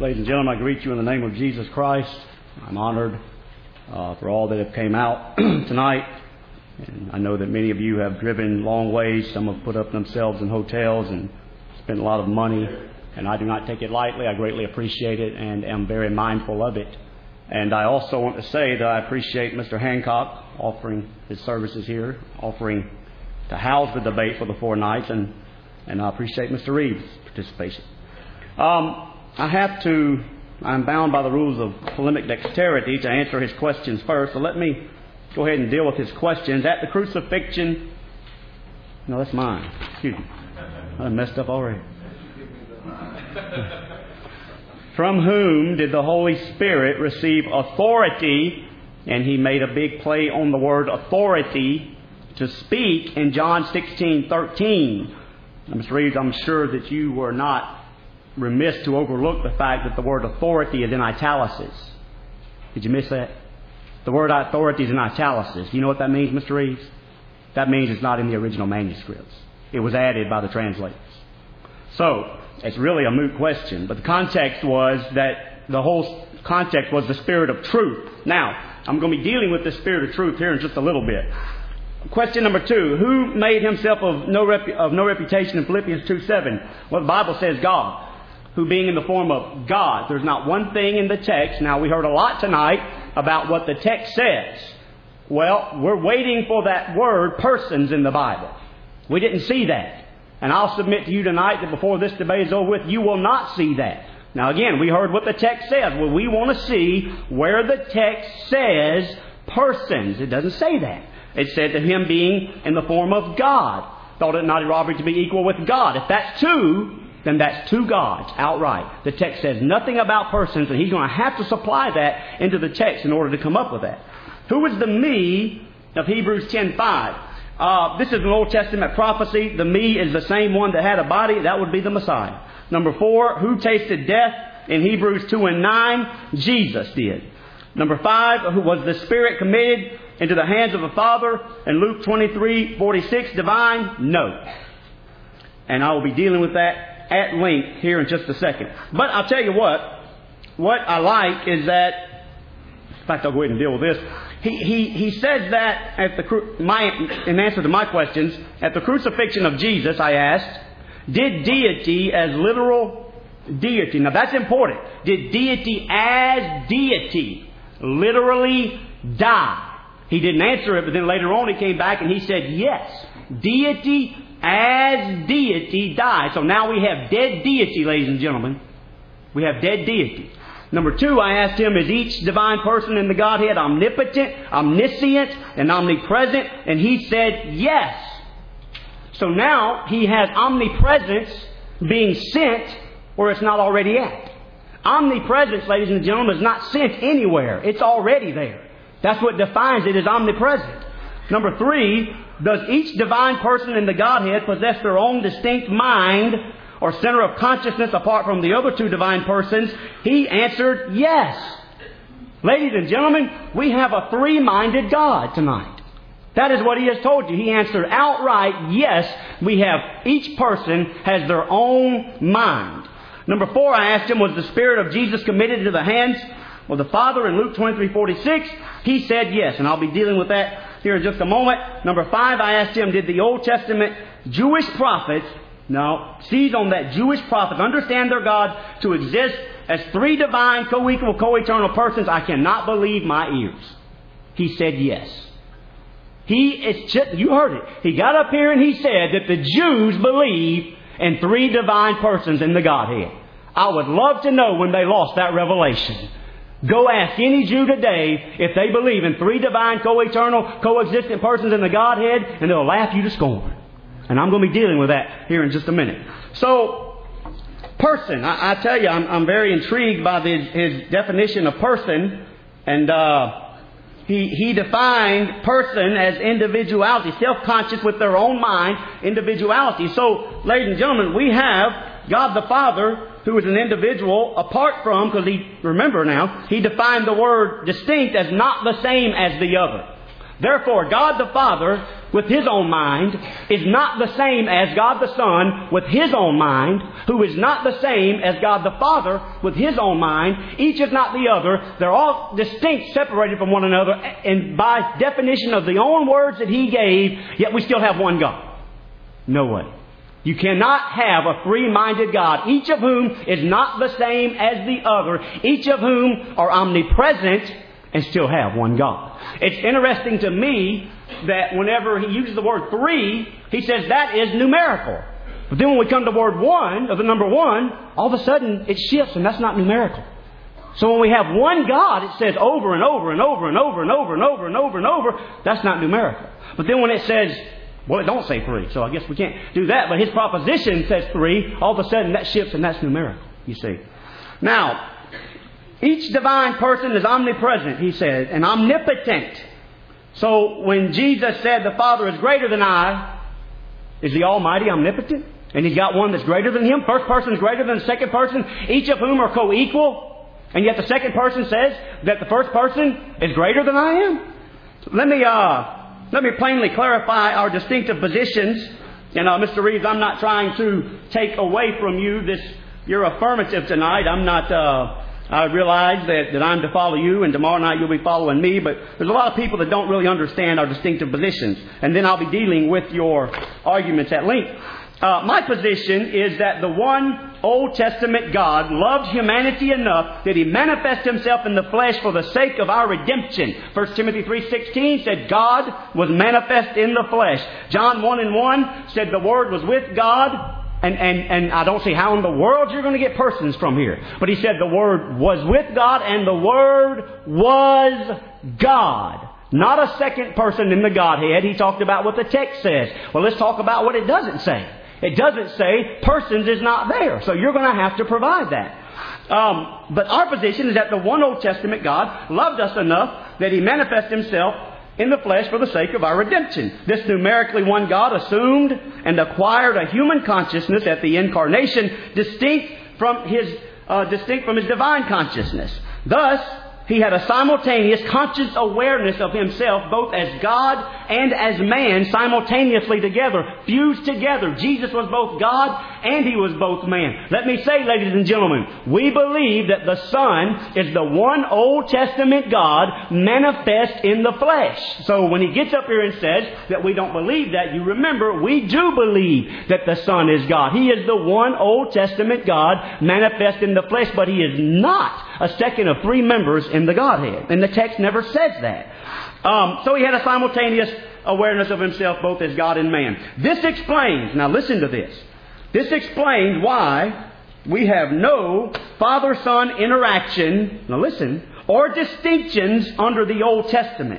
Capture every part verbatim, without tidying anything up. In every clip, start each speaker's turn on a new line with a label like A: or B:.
A: Ladies and gentlemen, I greet you in the name of Jesus Christ. I'm honored uh, for all that have came out tonight. And I know that many of you have driven long ways. Some have put up themselves in hotels and spent a lot of money. And I do not take it lightly. I greatly appreciate it and am very mindful of it. And I also want to say that I appreciate Mister Hancock offering his services here, offering to house the debate for the four nights. And, and I appreciate Mister Reeves' participation. Um, I have to, I'm bound by the rules of polemic dexterity to answer his questions first. So let me go ahead and deal with his questions. At the crucifixion, no, that's mine. Excuse me. I messed up already. From whom did the Holy Spirit receive authority? And he made a big play on the word authority to speak in John sixteen thirteen. Now, Mister Reeves, I'm sure that you were not remiss to overlook the fact that the word authority is in italics. Did you miss that? The word authority is in italics. You know what that means, Mister Reeves? That means it's not in the original manuscripts. It was added by the translators. So, it's really a moot question. But the context was that the whole context was the Spirit of truth. Now, I'm going to be dealing with the Spirit of truth here in just a little bit. Question number two. Who made himself of no, rep- of no reputation in Philippians two seven? Well, the Bible says God. Who being in the form of God. There's not one thing in the text. Now, we heard a lot tonight about what the text says. Well, we're waiting for that word, persons, in the Bible. We didn't see that. And I'll submit to you tonight that before this debate is over with, you will not see that. Now, again, we heard what the text says. Well, we want to see where the text says persons. It doesn't say that. It said that him being in the form of God. Thought it not a robbery to be equal with God. If that's two, then that's two gods outright. The text says nothing about persons, and he's going to have to supply that into the text in order to come up with that. Who is the me of Hebrews ten five? Uh, this is an Old Testament prophecy. The me is the same one that had a body. That would be the Messiah. Number four, who tasted death? In Hebrews two and nine, Jesus did. Number five, who was the Spirit committed into the hands of the Father? In Luke twenty-three forty-six, divine? No. And I will be dealing with that at length here in just a second. But I'll tell you what, what I like is that, in fact, I'll go ahead and deal with this. He he he says that at the my in answer to my questions, at the crucifixion of Jesus, I asked, did deity as literal deity? Now that's important. Did deity as deity literally die? He didn't answer it, but then later on he came back and he said yes. Deity as deity died. So now we have dead deity, ladies and gentlemen. We have dead deity. Number two, I asked him, is each divine person in the Godhead omnipotent, omniscient, and omnipresent? And he said yes. So now he has omnipresence being sent where it's not already at. Omnipresence, ladies and gentlemen, is not sent anywhere. It's already there. That's what defines it as omnipresent. Number three, does each divine person in the Godhead possess their own distinct mind or center of consciousness apart from the other two divine persons? He answered yes. Ladies and gentlemen, we have a three-minded God tonight. That is what He has told you. He answered outright yes. We have, each person has their own mind. Number four, I asked him, was the Spirit of Jesus committed into the hands of the Father in Luke twenty-three forty-six? He said yes, and I'll be dealing with that here in just a moment. Number five, I asked him, did the Old Testament Jewish prophets, now seize on that, Jewish prophets, understand their God to exist as three divine, co-equal, co-eternal persons? I cannot believe my ears. He said yes. He is just, you heard it. He got up here and he said that the Jews believe in three divine persons in the Godhead. I would love to know when they lost that revelation. Go ask any Jew today if they believe in three divine, co-eternal, co-existent persons in the Godhead, and they'll laugh you to scorn. And I'm going to be dealing with that here in just a minute. So, person. I, I tell you, I'm, I'm very intrigued by the, his definition of person. And uh, he, he defined person as individuality, self-conscious with their own mind, individuality. So, ladies and gentlemen, we have God the Father, who is an individual apart from, because he, remember now, he defined the word distinct as not the same as the other. Therefore, God the Father with His own mind is not the same as God the Son with His own mind, who is not the same as God the Father with His own mind. Each is not the other. They're all distinct, separated from one another, and by definition of the own words that He gave, yet we still have one God. No way. You cannot have a free-minded God, each of whom is not the same as the other, each of whom are omnipresent and still have one God. It's interesting to me that whenever he uses the word three, he says that is numerical. But then when we come to word one, or the number one, all of a sudden it shifts and that's not numerical. So when we have one God, it says over and over and over and over and over and over and over and over, that's not numerical. But then when it says, well, it don't say three, so I guess we can't do that. But his proposition says three. All of a sudden that shifts and that's numerical, you see. Now, each divine person is omnipresent, he said, and omnipotent. So when Jesus said the Father is greater than I, is the Almighty omnipotent? And He's got one that's greater than Him? First person is greater than the second person, each of whom are co-equal. And yet the second person says that the first person is greater than I am? So let me... uh Let me plainly clarify our distinctive positions. And uh, Mister Reeves, I'm not trying to take away from you this your affirmative tonight. I'm not. Uh, I realize that, that I'm to follow you, and tomorrow night you'll be following me. But there's a lot of people that don't really understand our distinctive positions. And then I'll be dealing with your arguments at length. Uh, my position is that the one Old Testament God loved humanity enough that He manifested Himself in the flesh for the sake of our redemption. First Timothy three sixteen said God was manifest in the flesh. John one and one said the Word was with God. And, and, and I don't see how in the world you're going to get persons from here. But He said the Word was with God and the Word was God. Not a second person in the Godhead. He talked about what the text says. Well, let's talk about what it doesn't say. It doesn't say persons is not there. So you're going to have to provide that. Um, but our position is that the one Old Testament God loved us enough that He manifested Himself in the flesh for the sake of our redemption. This numerically one God assumed and acquired a human consciousness at the incarnation, distinct from His uh, distinct from His divine consciousness. Thus, He had a simultaneous conscious awareness of Himself both as God and as man simultaneously together, fused together. Jesus was both God and He was both man. Let me say, ladies and gentlemen, we believe that the Son is the one Old Testament God manifest in the flesh. So when He gets up here and says that we don't believe that, you remember, we do believe that the Son is God. He is the one Old Testament God manifest in the flesh, but He is not a second of three members in the Godhead. And the text never says that. Um, so He had a simultaneous awareness of Himself both as God and man. This explains, now listen to this. This explains why we have no Father-Son interaction, now listen, or distinctions under the Old Testament.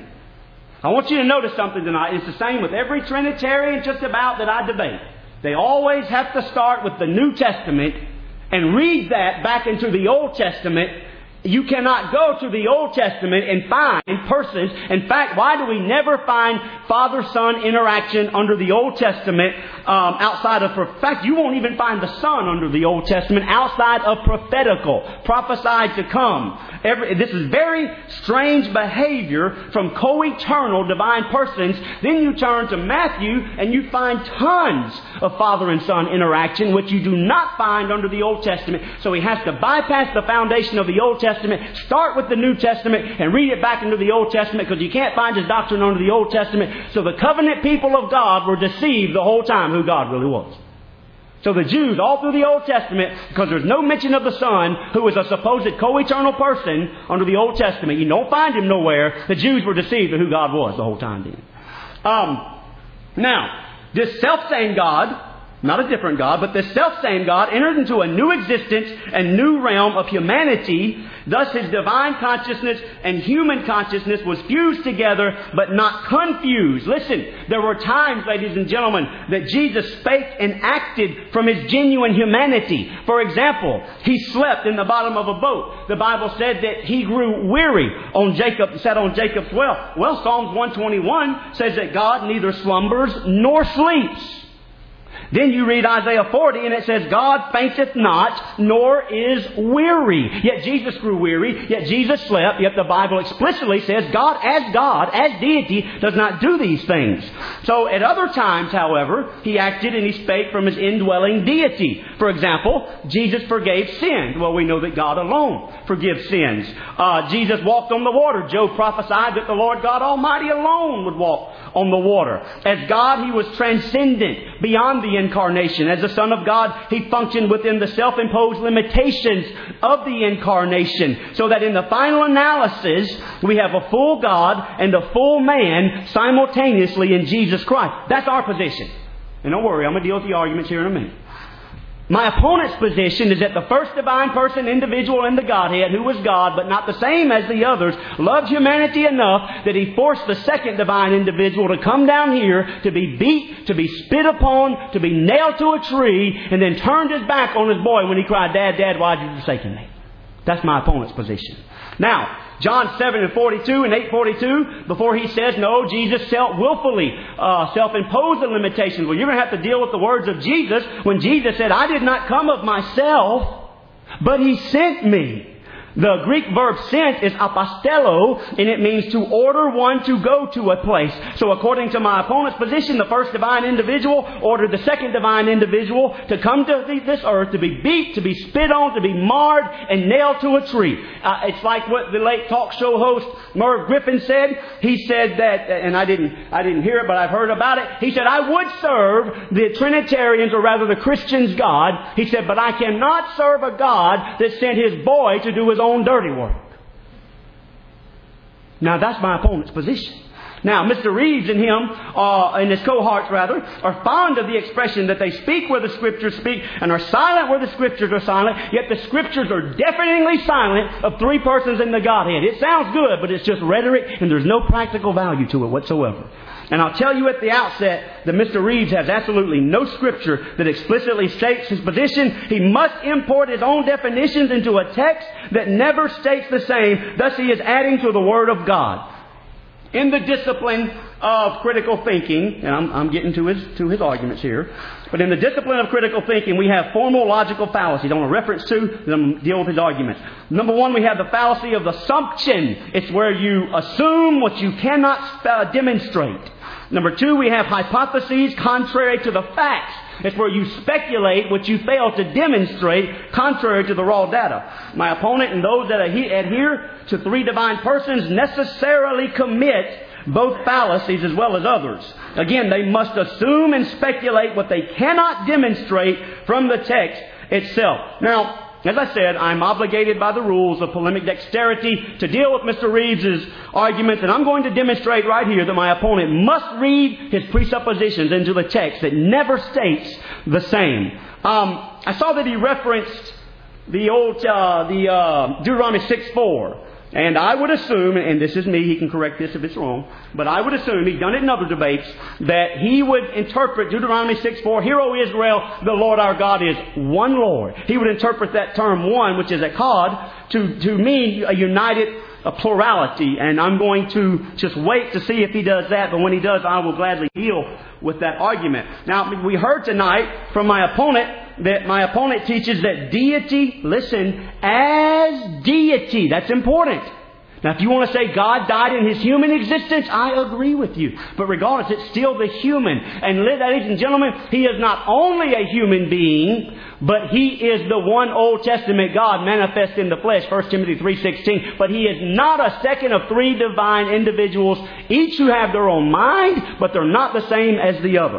A: I want you to notice something tonight. It's the same with every Trinitarian just about that I debate. They always have to start with the New Testament and read that back into the Old Testament. You cannot go to the Old Testament and find persons. In fact, why do we never find Father-Son interaction under the Old Testament um, outside of... In fact, you won't even find the Son under the Old Testament outside of prophetical, prophesied to come. Every, this is very strange behavior from co-eternal divine persons. Then you turn to Matthew and you find tons of Father and Son interaction, which you do not find under the Old Testament. So he has to bypass the foundation of the Old Testament, start with the New Testament, and read it back into the Old Testament, because you can't find his doctrine under the Old Testament. So the covenant people of God were deceived the whole time who God really was. So the Jews, all through the Old Testament, because there's no mention of the Son, who was a supposed co-eternal person under the Old Testament. You don't find him nowhere. The Jews were deceived of who God was the whole time then. Um, now, this self-same God, not a different God, but this self-same God entered into a new existence and new realm of humanity. Thus His divine consciousness and human consciousness was fused together, but not confused. Listen, there were times, ladies and gentlemen, that Jesus spake and acted from His genuine humanity. For example, He slept in the bottom of a boat. The Bible said that He grew weary on Jacob, sat on Jacob's well. Well, Psalms one twenty-one says that God neither slumbers nor sleeps. Then you read Isaiah forty and it says, God fainteth not, nor is weary. Yet Jesus grew weary, yet Jesus slept, yet the Bible explicitly says God as God, as deity, does not do these things. So at other times, however, He acted and He spake from His indwelling deity. For example, Jesus forgave sins. Well, we know that God alone forgives sins. Uh, Jesus walked on the water. Job prophesied that the Lord God Almighty alone would walk on the water. As God, He was transcendent, beyond the incarnation. As the Son of God, He functioned within the self-imposed limitations of the incarnation. So that in the final analysis, we have a full God and a full man simultaneously in Jesus Christ. That's our position. And don't worry, I'm going to deal with the arguments here in a minute. My opponent's position is that the first divine person, individual in the Godhead, who was God, but not the same as the others, loved humanity enough that He forced the second divine individual to come down here, to be beat, to be spit upon, to be nailed to a tree, and then turned His back on His boy when he cried, Dad, Dad, why did you forsaken me? That's my opponent's position. Now, John seven and forty-two and eight forty-two, before he says, no, Jesus self willfully uh, self-imposed the limitations. Well, you're going to have to deal with the words of Jesus when Jesus said, I did not come of myself, but He sent me. The Greek verb sent is apostello, and it means to order one to go to a place. So according to my opponent's position, the first divine individual ordered the second divine individual to come to this earth, to be beat, to be spit on, to be marred, and nailed to a tree. Uh, it's like what the late talk show host Merv Griffin said. He said that, and I didn't, I didn't hear it, but I've heard about it. He said, I would serve the Trinitarians, or rather the Christians' God. He said, but I cannot serve a God that sent His boy to do His own dirty work. Now that's my opponent's position. Now, Mister Reeves and him, uh, and his cohorts rather, are fond of the expression that they speak where the Scriptures speak and are silent where the Scriptures are silent, yet the Scriptures are deafeningly silent of three persons in the Godhead. It sounds good, but it's just rhetoric and there's no practical value to it whatsoever. And I'll tell you at the outset that Mister Reeves has absolutely no Scripture that explicitly states his position. He must import his own definitions into a text that never states the same. Thus he is adding to the Word of God. In the discipline of critical thinking, and I'm, I'm getting to his, to his arguments here, but in the discipline of critical thinking, we have formal logical fallacies. I'm going to reference two, then I'm going to deal with his arguments. Number one, we have the fallacy of assumption. It's where you assume what you cannot uh, demonstrate. Number two, we have hypotheses contrary to the facts. It's where you speculate what you fail to demonstrate contrary to the raw data. My opponent and those that adhere to three divine persons necessarily commit both fallacies as well as others. Again, they must assume and speculate what they cannot demonstrate from the text itself. Now, as I said, I'm obligated by the rules of polemic dexterity to deal with Mister Reeves' arguments, and I'm going to demonstrate right here that my opponent must read his presuppositions into the text that never states the same. Um, I saw that he referenced the old uh, the uh, Deuteronomy six four. And I would assume, and this is me, he can correct this if it's wrong, but I would assume, he's done it in other debates, that he would interpret Deuteronomy six four, Hear, O Israel, the Lord our God is one Lord. He would interpret that term one, which is echad, to, to mean a united a plurality. And I'm going to just wait to see if he does that, but when he does, I will gladly deal with that argument. Now, we heard tonight from my opponent that my opponent teaches that deity, listen, as deity. That's important. Now, if you want to say God died in His human existence, I agree with you. But regardless, it's still the human. And ladies and gentlemen, He is not only a human being, but He is the one Old Testament God manifest in the flesh, First Timothy three sixteen. But He is not a second of three divine individuals, each who have their own mind, but they're not the same as the other.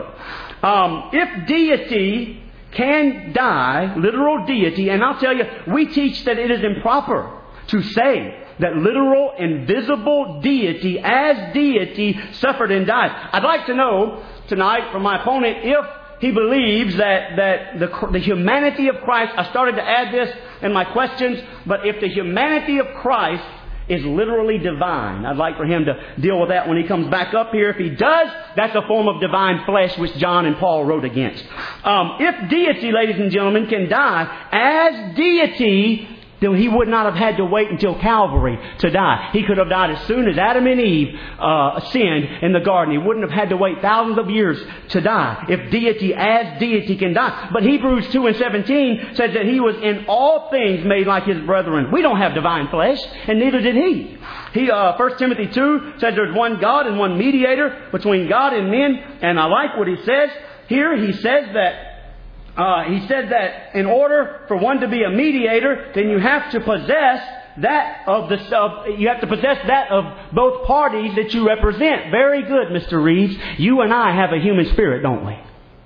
A: Um, if deity can die, literal deity, and I'll tell you, we teach that it is improper to say that literal, invisible deity, as deity, suffered and died. I'd like to know tonight from my opponent if he believes that, that the, the humanity of Christ, I started to add this in my questions, but if the humanity of Christ is literally divine. I'd like for him to deal with that when he comes back up here. If he does, that's a form of divine flesh which John and Paul wrote against. Um, if deity, ladies and gentlemen, can die as deity, then He would not have had to wait until Calvary to die. He could have died as soon as Adam and Eve uh, sinned in the garden. He wouldn't have had to wait thousands of years to die if deity as deity can die. But Hebrews two and seventeen says that He was in all things made like His brethren. We don't have divine flesh, and neither did He. He uh, First Timothy two says there's one God and one mediator between God and men. And I like what he says here. He says that Uh, he said that in order for one to be a mediator, then you have to possess that of the of, you have to possess that of both parties that you represent. Very good, Mister Reeves. You and I have a human spirit, don't we?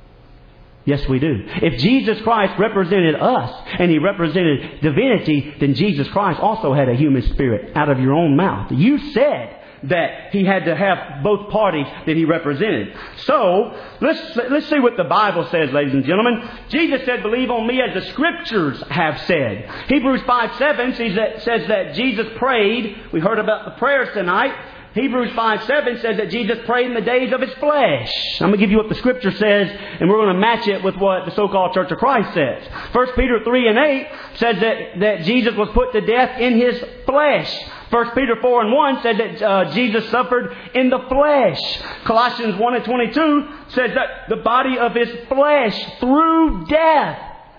A: Yes, we do. If Jesus Christ represented us and He represented divinity, then Jesus Christ also had a human spirit out of your own mouth. You said that He had to have both parties that He represented. So, let's let's see what the Bible says, ladies and gentlemen. Jesus said, believe on me as the Scriptures have said. Hebrews five seven says that, says that Jesus prayed. We heard about the prayers tonight. Hebrews five seven says that Jesus prayed in the days of His flesh. I'm going to give you what the Scripture says, and we're going to match it with what the so-called Church of Christ says. First Peter three and eight says that, that Jesus was put to death in His flesh. First Peter four and one said that uh, Jesus suffered in the flesh. Colossians one and twenty-two says that the body of His flesh through death.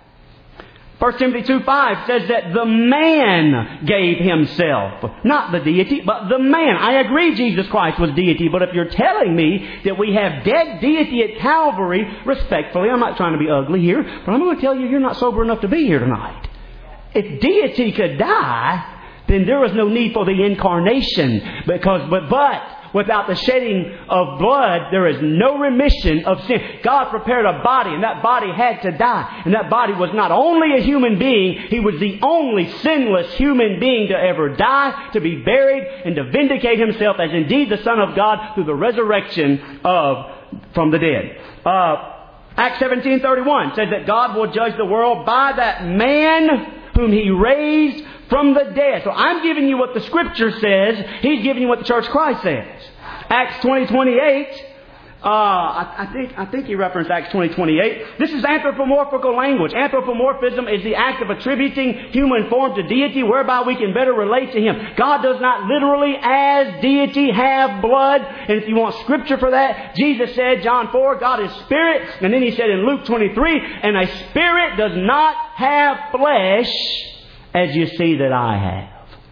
A: First Timothy two five says that the man gave Himself. Not the deity, but the man. I agree Jesus Christ was deity, but if you're telling me that we have dead deity at Calvary, respectfully, I'm not trying to be ugly here, but I'm going to tell you you're not sober enough to be here tonight. If deity could die, then there was no need for the incarnation. Because, but, but, without the shedding of blood, there is no remission of sin. God prepared a body, and that body had to die. And that body was not only a human being, He was the only sinless human being to ever die, to be buried, and to vindicate Himself as indeed the Son of God through the resurrection of from the dead. Uh, Acts seventeen thirty-one says that God will judge the world by that man whom He raised from the dead. So I'm giving you what the Scripture says. He's giving you what the Church of Christ says. Acts twenty twenty-eight. Uh, I, I think I think he referenced Acts twenty twenty-eight. This is anthropomorphical language. Anthropomorphism is the act of attributing human form to deity, whereby we can better relate to Him. God does not literally, as deity, have blood. And if you want Scripture for that, Jesus said, John four, God is Spirit. And then He said in Luke twenty-three, and a spirit does not have flesh, as you see that I have.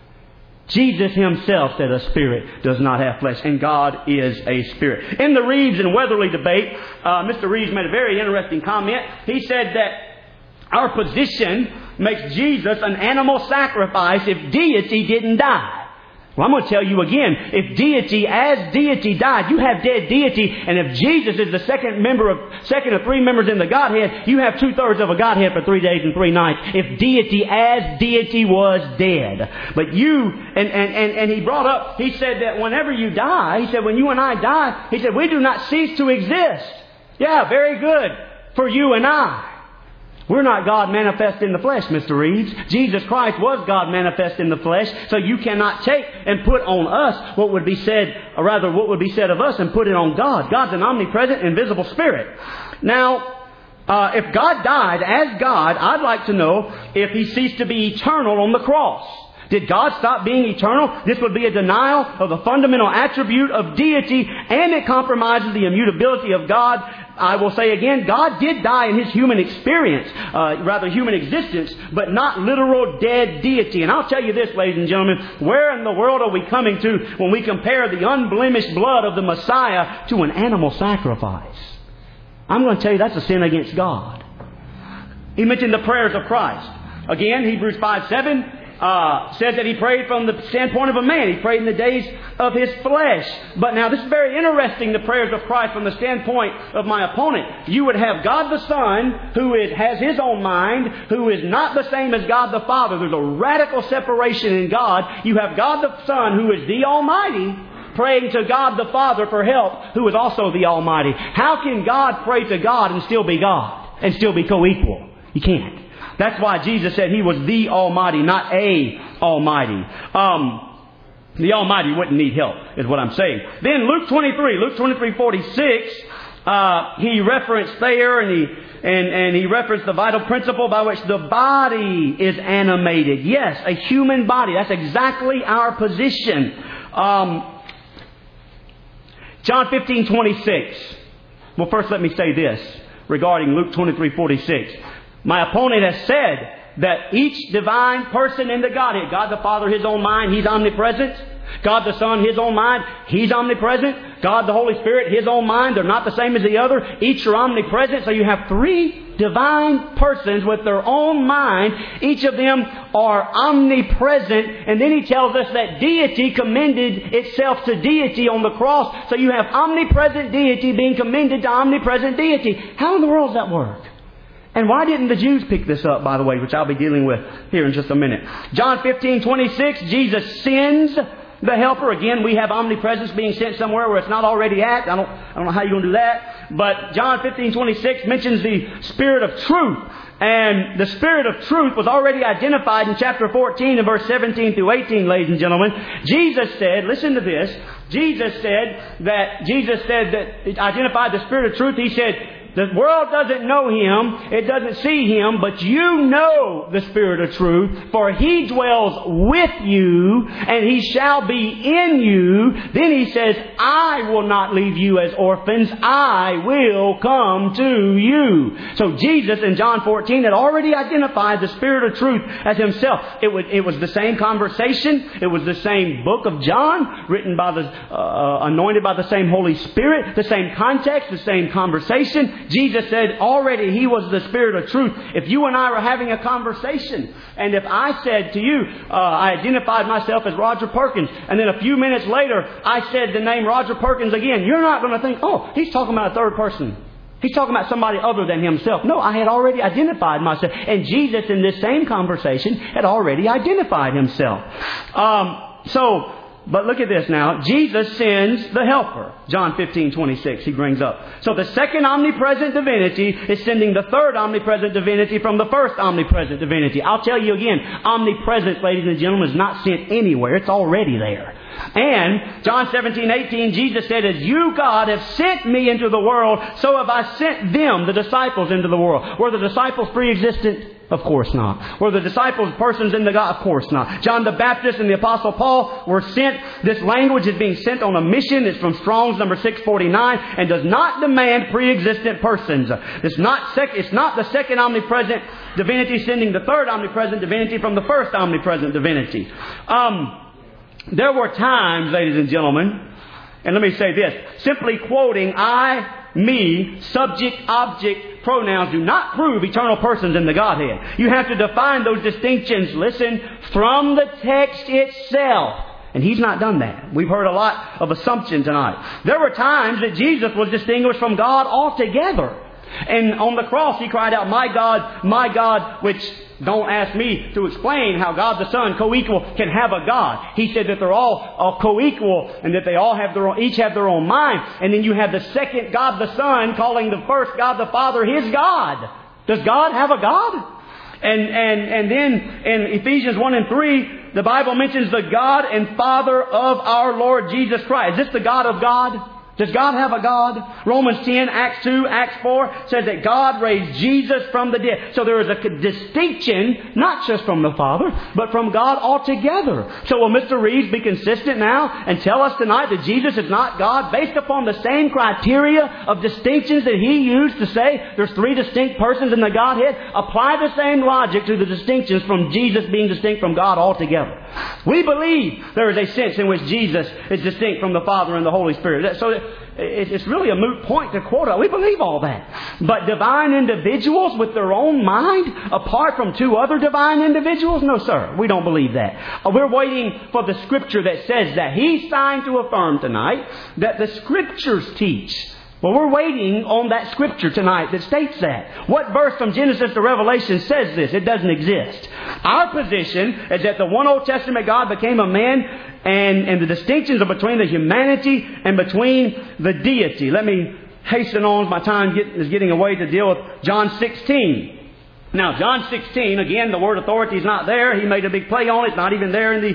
A: Jesus Himself said a spirit does not have flesh, and God is a spirit. In the Reeves and Weatherly debate, uh, Mister Reeves made a very interesting comment. He said that our position makes Jesus an animal sacrifice if deity didn't die. Well, I'm going to tell you again, if deity as deity died, you have dead deity, and if Jesus is the second member of second of three members in the Godhead, you have two thirds of a Godhead for three days and three nights. If deity as deity was dead, but you and and and, and he brought up, he said that whenever you die, he said when you and I die, he said we do not cease to exist. Yeah, very good for you and I. We're not God manifest in the flesh, Mister Reeves. Jesus Christ was God manifest in the flesh, so you cannot take and put on us what would be said, or rather what would be said of us and put it on God. God's an omnipresent, invisible Spirit. Now, uh, if God died as God, I'd like to know if He ceased to be eternal on the cross. Did God stop being eternal? This would be a denial of the fundamental attribute of deity, and it compromises the immutability of God. I will say again, God did die in His human experience, uh, rather human existence, but not literal dead deity. And I'll tell you this, ladies and gentlemen, where in the world are we coming to when we compare the unblemished blood of the Messiah to an animal sacrifice? I'm going to tell you that's a sin against God. He mentioned the prayers of Christ. Again, Hebrews five seven. Uh, said that He prayed from the standpoint of a man. He prayed in the days of His flesh. But now this is very interesting, the prayers of Christ from the standpoint of my opponent. You would have God the Son, who is, has His own mind, who is not the same as God the Father. There's a radical separation in God. You have God the Son, who is the Almighty, praying to God the Father for help, who is also the Almighty. How can God pray to God and still be God, and still be co-equal? You can't. That's why Jesus said He was the Almighty, not a Almighty. Um, the Almighty wouldn't need help, is what I'm saying. Then Luke twenty-three, Luke twenty-three forty-six Uh, he referenced there, and he and, and he referenced the vital principle by which the body is animated. Yes, a human body. That's exactly our position. Um, John fifteen twenty-six. Well, first let me say this regarding Luke twenty-three forty-six. My opponent has said that each divine person in the Godhead, God the Father, His own mind, He's omnipresent. God the Son, His own mind, He's omnipresent. God the Holy Spirit, His own mind, they're not the same as the other. Each are omnipresent. So you have three divine persons with their own mind. Each of them are omnipresent. And then He tells us that deity commended itself to deity on the cross. So you have omnipresent deity being commended to omnipresent deity. How in the world does that work? And why didn't the Jews pick this up, by the way, which I'll be dealing with here in just a minute. John fifteen twenty-six, Jesus sends the Helper. Again, we have omnipresence being sent somewhere where it's not already at. I don't, I don't know how you're going to do that. But John fifteen twenty-six mentions the Spirit of truth. And the Spirit of truth was already identified in chapter fourteen and verse seventeen through eighteen, ladies and gentlemen. Jesus said, listen to this. Jesus said that, Jesus said that, it identified the Spirit of truth. He said, the world doesn't know Him, it doesn't see Him, but you know the Spirit of truth, for He dwells with you, and He shall be in you. Then He says, I will not leave you as orphans, I will come to you. So Jesus in John fourteen had already identified the Spirit of truth as Himself. It was, it was the same conversation, it was the same book of John, written by the, uh, anointed by the same Holy Spirit, the same context, the same conversation. Jesus said already He was the Spirit of truth. If you and I were having a conversation, and if I said to you, uh, I identified myself as Roger Perkins, and then a few minutes later I said the name Roger Perkins again, you're not going to think, oh, he's talking about a third person. He's talking about somebody other than himself. No, I had already identified myself. And Jesus in this same conversation had already identified Himself. Um, so... But look at this now. Jesus sends the Helper. John fifteen twenty-six he brings up. So the second omnipresent divinity is sending the third omnipresent divinity from the first omnipresent divinity. I'll tell you again, omnipresence, ladies and gentlemen, is not sent anywhere. It's already there. And John seventeen eighteen, Jesus said, as you, God, have sent me into the world, so have I sent them, the disciples, into the world. Were the disciples pre-existent? Of course not. Were the disciples persons in the God? Of course not. John the Baptist and the Apostle Paul were sent. This language is being sent on a mission. It's from Strong's number six forty-nine and does not demand pre-existent persons. It's not, sec- it's not the second omnipresent divinity sending the third omnipresent divinity from the first omnipresent divinity. Um, there were times, ladies and gentlemen, and let me say this, simply quoting I, me, subject, object, pronouns do not prove eternal persons in the Godhead. You have to define those distinctions, listen, from the text itself. And He's not done that. We've heard a lot of assumption tonight. There were times that Jesus was distinguished from God altogether. And on the cross He cried out, my God, my God, which don't ask me to explain how God the Son, co-equal, can have a God. He said that they're all uh, co-equal and that they all have their own, each have their own mind. And then you have the second God the Son calling the first God the Father His God. Does God have a God? And, and, and then in Ephesians one and three, the Bible mentions the God and Father of our Lord Jesus Christ. Is this the God of God? Does God have a God? Romans ten, Acts two, Acts four says that God raised Jesus from the dead. So there is a distinction, not just from the Father, but from God altogether. So will Mister Reeves be consistent now and tell us tonight that Jesus is not God based upon the same criteria of distinctions that He used to say there's three distinct persons in the Godhead? Apply the same logic to the distinctions from Jesus being distinct from God altogether. We believe there is a sense in which Jesus is distinct from the Father and the Holy Spirit. So it's really a moot point to quote it. We believe all that. But divine individuals with their own mind, apart from two other divine individuals? No, sir. We don't believe that. We're waiting for the Scripture that says that. He's trying to affirm tonight that the Scriptures teach. Well, we're waiting on that Scripture tonight that states that. What verse from Genesis to Revelation says this? It doesn't exist. Our position is that the one Old Testament God became a man, and, and the distinctions are between the humanity and between the deity. Let me hasten on. My time get, is getting away to deal with John sixteen. Now, John sixteen, again, the word authority is not there. He made a big play on it. It's not even there in the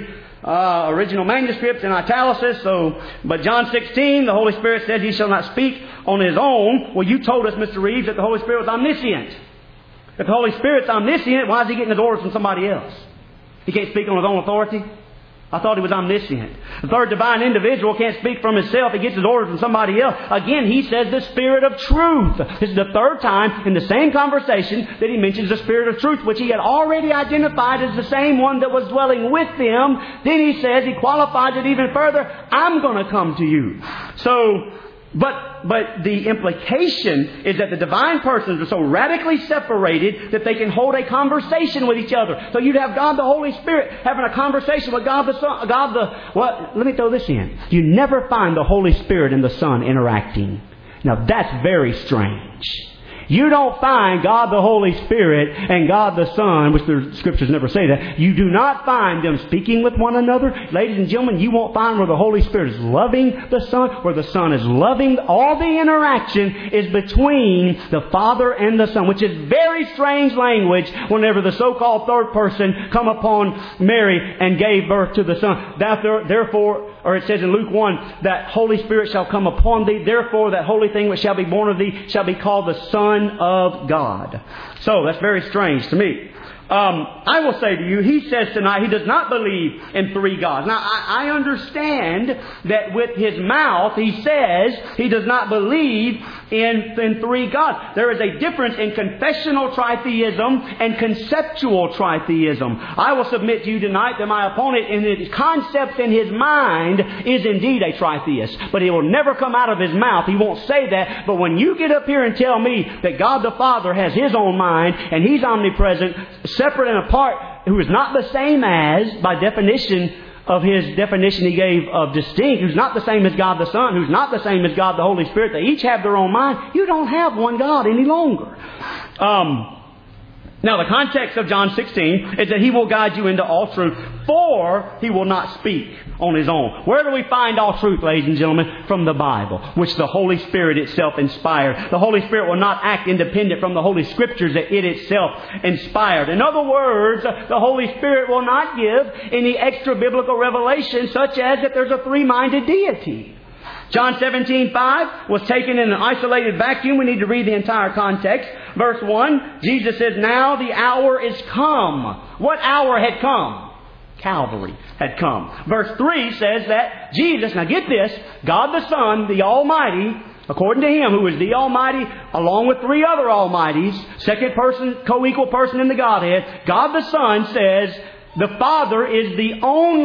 A: uh, original manuscripts in italics. So, but John sixteen, the Holy Spirit says He shall not speak on His own. Well, you told us, Mister Reeves, that the Holy Spirit was omniscient. If the Holy Spirit's omniscient, why is He getting His orders from somebody else? He can't speak on His own authority? I thought He was omniscient. The third divine individual can't speak from Himself. He gets His orders from somebody else. Again, He says the Spirit of truth. This is the third time in the same conversation that He mentions the Spirit of truth, which He had already identified as the same one that was dwelling with them. Then He says, He qualifies it even further, I'm going to come to you. So, But but the implication is that the divine persons are so radically separated that they can hold a conversation with each other. So you'd have God the Holy Spirit having a conversation with God the Son. God the well, let me throw this in. You never find the Holy Spirit and the Son interacting. Now that's very strange. You don't find God the Holy Spirit and God the Son, which the Scriptures never say that. You do not find them speaking with one another. Ladies and gentlemen, you won't find where the Holy Spirit is loving the Son, where the Son is loving. All the interaction is between the Father and the Son, which is very strange language whenever the so-called third person come upon Mary and gave birth to the Son. Therefore, or it says in Luke one, that Holy Spirit shall come upon thee. Therefore, that holy thing which shall be born of thee shall be called the Son of God. So that's very strange to me. Um, I will say to you, he says tonight he does not believe in three gods. Now, I, I understand that with his mouth he says he does not believe in, in three gods. There is a difference in confessional tritheism and conceptual tritheism. I will submit to you tonight that my opponent in his concepts in his mind is indeed a tritheist. But he will never come out of his mouth. He won't say that. But when you get up here and tell me that God the Father has His own mind and He's omnipresent, separate and apart, who is not the same as, by definition of His definition He gave of distinct, who's not the same as God the Son, who's not the same as God the Holy Spirit, they each have their own mind. You don't have one God any longer. Um... Now, the context of John sixteen is that He will guide you into all truth, for He will not speak on His own. Where do we find all truth, ladies and gentlemen? From the Bible, which the Holy Spirit itself inspired. The Holy Spirit will not act independent from the Holy Scriptures that it itself inspired. In other words, the Holy Spirit will not give any extra biblical revelation, such as that there's a three-minded deity. John seventeen five was taken in an isolated vacuum. We need to read the entire context. Verse one, Jesus says, now the hour is come. What hour had come? Calvary had come. Verse three says that Jesus, now get this, God the Son, the Almighty, according to Him, who is the Almighty, along with three other Almighties, second person, co-equal person in the Godhead, God the Son says, the Father is the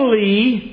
A: only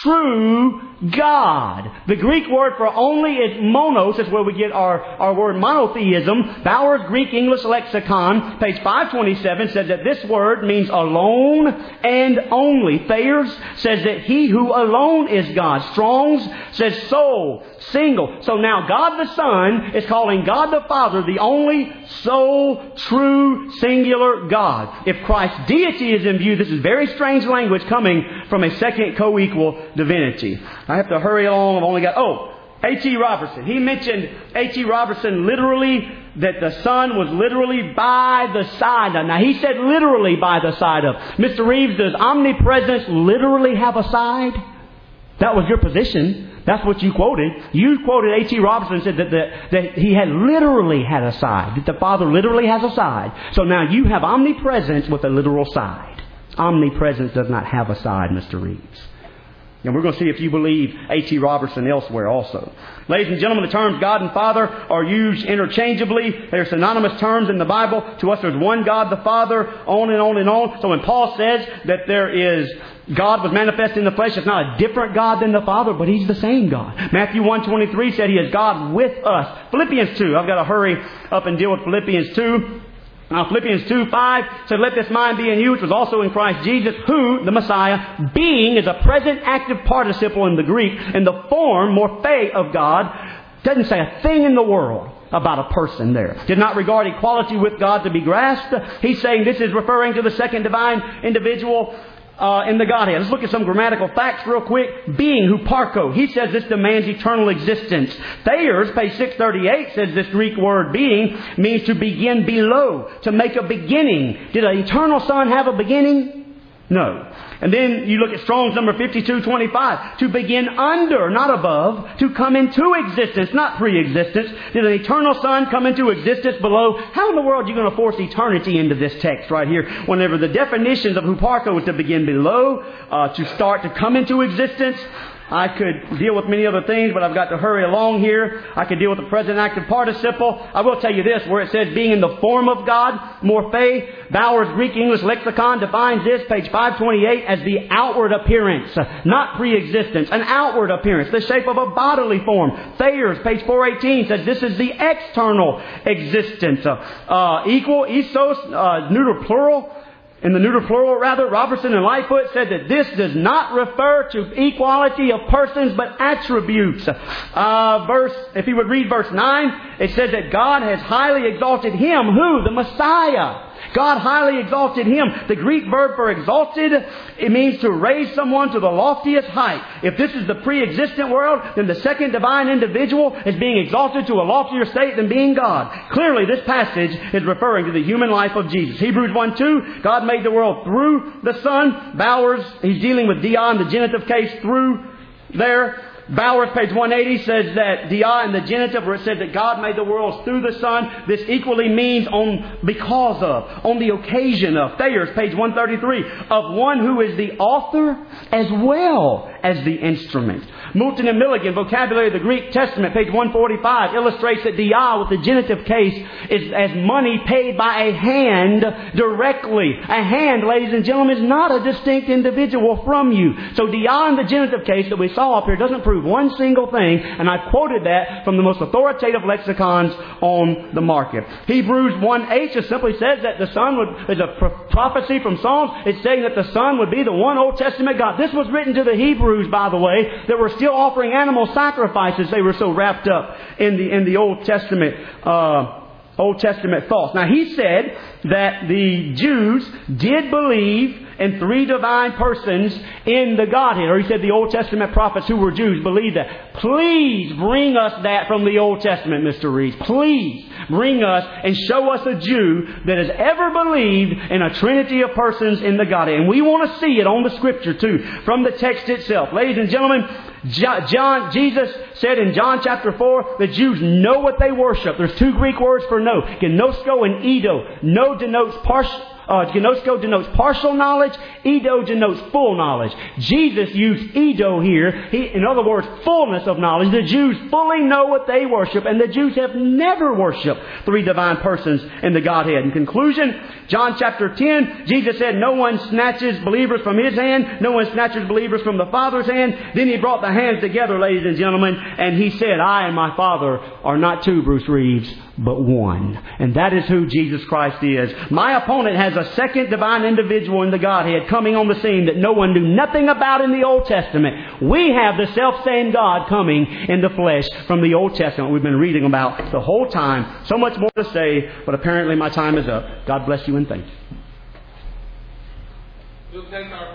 A: true God. The Greek word for only is monos. That's where we get our, our word monotheism. Bauer's Greek English Lexicon, page five twenty-seven, says that this word means alone and only. Thayer's says that He who alone is God. Strong's says sole, single. So now God the Son is calling God the Father the only sole, true, singular God. If Christ's deity is in view, this is very strange language coming from a second co-equal divinity. I have to hurry along. I've only got... Oh, A T Robertson. He mentioned A T Robertson literally, that the Son was literally by the side of. Now, he said literally by the side of. Mister Reeves, does omnipresence literally have a side? That was your position. That's what you quoted. You quoted A T Robertson and said that, that, that He had literally had a side. That the Father literally has a side. So now you have omnipresence with a literal side. Omnipresence does not have a side, Mister Reeves. And we're going to see if you believe A T Robertson elsewhere also. Ladies and gentlemen, the terms God and Father are used interchangeably. They're synonymous terms in the Bible. To us, there's one God, the Father, on and on and on. So when Paul says that there is God was manifest in the flesh, it's not a different God than the Father, but He's the same God. Matthew one twenty-three said He is God with us. Philippians two. I've got to hurry up and deal with Philippians two. Now Philippians two five said, let this mind be in you, which was also in Christ Jesus, who, the Messiah, being is a present active participle in the Greek, in the form, morphe, of God, doesn't say a thing in the world about a person there. Did not regard equality with God to be grasped. He's saying this is referring to the second divine individual Uh, in the Godhead. Let's look at some grammatical facts real quick. Being, huparko. He says this demands eternal existence. Thayer's, page six thirty-eight, says this Greek word being means to begin below, to make a beginning. Did an eternal Son have a beginning? No. And then you look at Strong's number fifty-two twenty-five. To begin under, not above. To come into existence, not pre-existence. Did an eternal Son come into existence below? How in the world are you going to force eternity into this text right here? Whenever the definitions of huparko was to begin below, uh, to start to come into existence. I could deal with many other things, but I've got to hurry along here. I could deal with the present active participle. I will tell you this, where it says being in the form of God, morphe, Bauer's Greek English Lexicon defines this, page five twenty-eight, as the outward appearance, not pre-existence, an outward appearance, the shape of a bodily form. Thayer's, page four eighteen, says this is the external existence. Uh, uh, equal, isos, uh, neuter plural. In the neuter plural, rather, Robertson and Lightfoot said that this does not refer to equality of persons, but attributes. Uh, verse, if you would read verse nine, it says that God has highly exalted Him. Who? The Messiah. God highly exalted Him. The Greek verb for exalted, it means to raise someone to the loftiest height. If this is the pre-existent world, then the second divine individual is being exalted to a loftier state than being God. Clearly, this passage is referring to the human life of Jesus. Hebrews one two, God made the world through the Son. Bowers, he's dealing with dia in the genitive case, through there. Bowers, page one eighty, says that dia in the genitive, where it said that God made the worlds through the Son. This equally means on because of, on the occasion of. Thayer's, page one thirty-three, of one who is the author as well as the instrument. Moulton and Milligan, Vocabulary of the Greek Testament, page one forty-five, illustrates that dia with the genitive case is as money paid by a hand directly. A hand, ladies and gentlemen, is not a distinct individual from you. So dia in the genitive case that we saw up here doesn't prove one single thing, and I quoted that from the most authoritative lexicons on the market. Hebrews one eight just simply says that the Son would, is a prophecy from Psalms. It's saying that the Son would be the one Old Testament God. This was written to the Hebrews, by the way, that were still offering animal sacrifices. They were so wrapped up in the in the Old Testament uh Old Testament thoughts. Now, he said that the Jews did believe in three divine persons in the Godhead. Or he said the Old Testament prophets who were Jews believed that. Please bring us that from the Old Testament, Mister Reeves. Please bring us and show us a Jew that has ever believed in a trinity of persons in the Godhead. And we want to see it on the Scripture too, from the text itself. Ladies and gentlemen, John, Jesus said in John chapter four, the Jews know what they worship. There's two Greek words for know. Gnosko and Edo. Know denotes partial. Uh, Gnosko denotes partial knowledge. Edo denotes full knowledge. Jesus used Edo here. He, in other words, fullness of knowledge. The Jews fully know what they worship, and the Jews have never worshipped three divine persons in the Godhead. In conclusion, John chapter ten, Jesus said, no one snatches believers from His hand. No one snatches believers from the Father's hand. Then He brought the hands together, ladies and gentlemen, and He said, I and my Father are not two, Bruce Reeves, but one. And that is who Jesus Christ is. My opponent has a second divine individual in the Godhead coming on the scene that no one knew nothing about in the Old Testament. We have the self-same God coming in the flesh from the Old Testament we've been reading about the whole time. So much more to say, but apparently my time is up. God bless you and thank you.
B: We'll take our